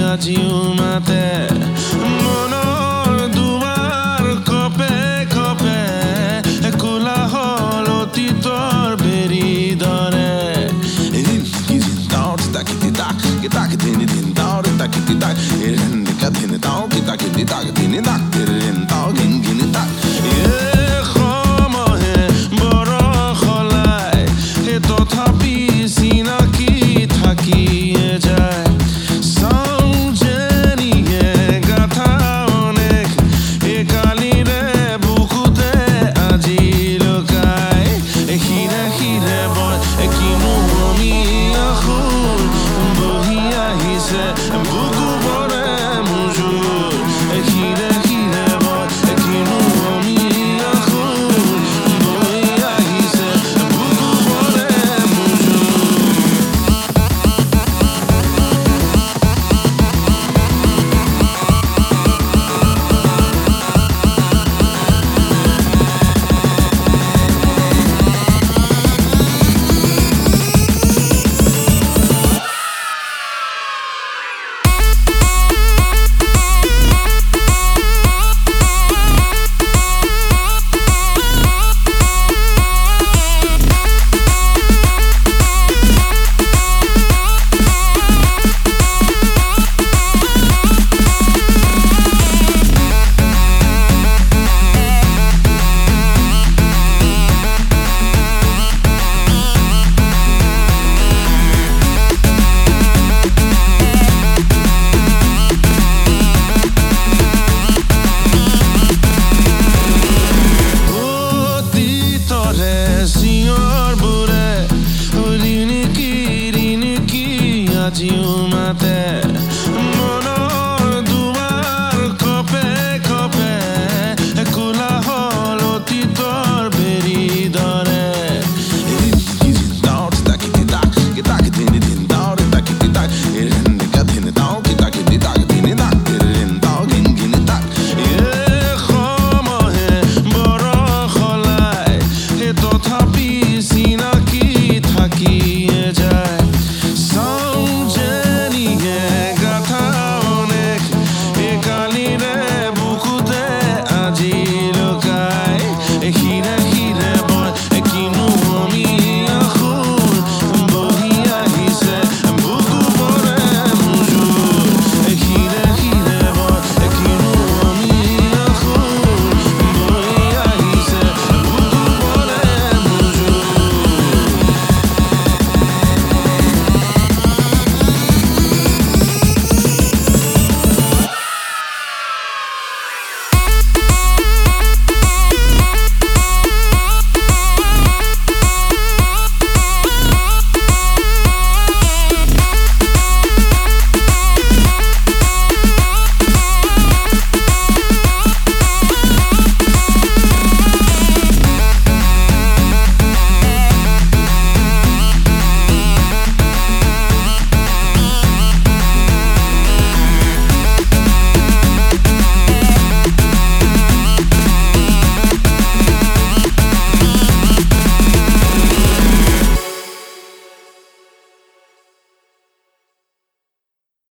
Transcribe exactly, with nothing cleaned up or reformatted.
আজিও মাতে মনৰ দুৱাৰ কপে কপে কোলাহল অতীতৰ বেৰি দৰে এদিন কিদিন দাঁত তাকিতি তাক তাক দিন দিন দাঁত তাকিতি তাক এদিন কাদিন দাঁত তাকিতি তাক দিন দাক এদিন দাঁত গিন গিন তাক তথাপি চিনাকি থাকিয়ে যায় চাউজেনিয়ে গাথা অনেক একালিৰে বুকুতে আজি লুকাই শিৰে শিৰে বয় কিনো আমি আখোৰ বহি আহিছে বুকু বৰে মুজুৰ শিৰে শিৰে বয় কিনো আমি আখোৰ বহি আহিছে বুকু বৰে আজিও মাতে মনৰ দুৱাৰ কপে কপে কোলাহল অতীতৰ বেৰি দৰে এদিন কিদিন দাঁত তাকিতি তাক তাক দিন দিন দাঁত তাকিতি তাক এদিন কাদিন দাঁত